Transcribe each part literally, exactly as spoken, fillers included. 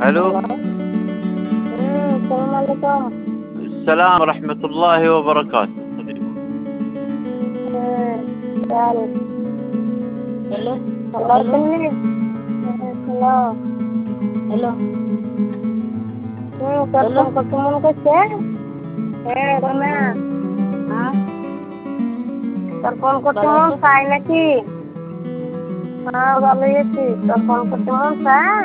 الو. الله. امم السلام عليكم. السلام ورحمة الله وبركاته. امم تعالي. Hello الله hello يخليك. السلام. Hello امم তোর hello phone করতে মন করছে? হ্যাঁ রমা, हाँ তোর ফোন করতে ভালো মন আছো চায় নাকি? হ্যাঁ ভালোই আছি। তোর ফোন করতে মন চায়?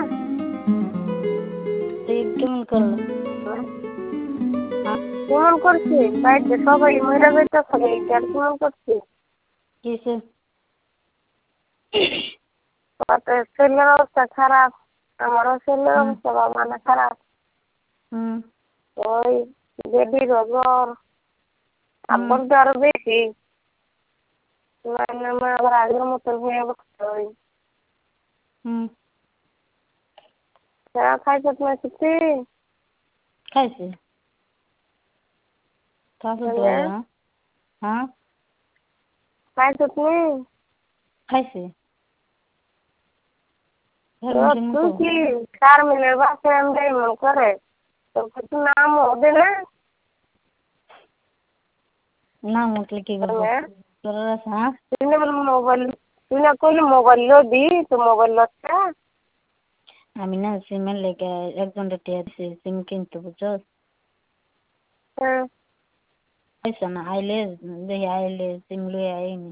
তুই কেমন করলো हाँ কেমন করছিস? বাড়িতে সবাই মরে যাইতেছে রে, আর কেমন করছিস? किसे তোর ছেলের অবস্থা খারাপ, আমারও ছেলের हाँ অবস্থা বাবা না খারাপ। हाँ ওই বেবির জ্বর, আব্বুর তো আরো বেশি। মানে আমার আবার আগের মতন হয়ে গেছে। ওই हाँ চা খাইছিস না কিছু? कैसे कैसे तो হ্যাঁ है हाँ খাইছিস নি? कैसे घर তো में किन তুই को কি শারমিনের বাসায় আমরা এমন করে তোর কিছু নাম হবে না? ना मतलब की करबो হ্যাঁ তোর हाँ তুই না বলে মোবাইল, তুই না কইলি মোবাইল লবি, তো মোবাইল লচ্ছে। আমি না সিম লেগে একজন টিয়া দিছি সিম কিনতে বুঝছো হ্যাঁ পয়সা না আইলে দেখি আইলে সিম লই আইনি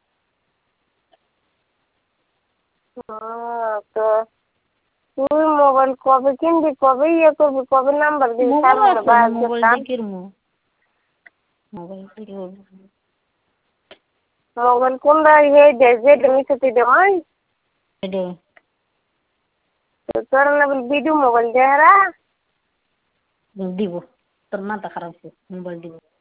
ও, তো তুই মোবাইল কবে কিনবি, কবে ইয়ে করবি, কবে নাম্বার দিবি মোবাইল শারমিনের আছে না বাসায় মোবাইল কাম? দিয়ে কিরমু মোবাইল দিয়ে মোবাইল কোনটা ইয়ে দে যেটা নিতে তুই দেওয়াই? এটা তোর না বলি ভিডিও মোবাইল দেহারা। দিব তোর মাথা খারাপ মোবাইল দিব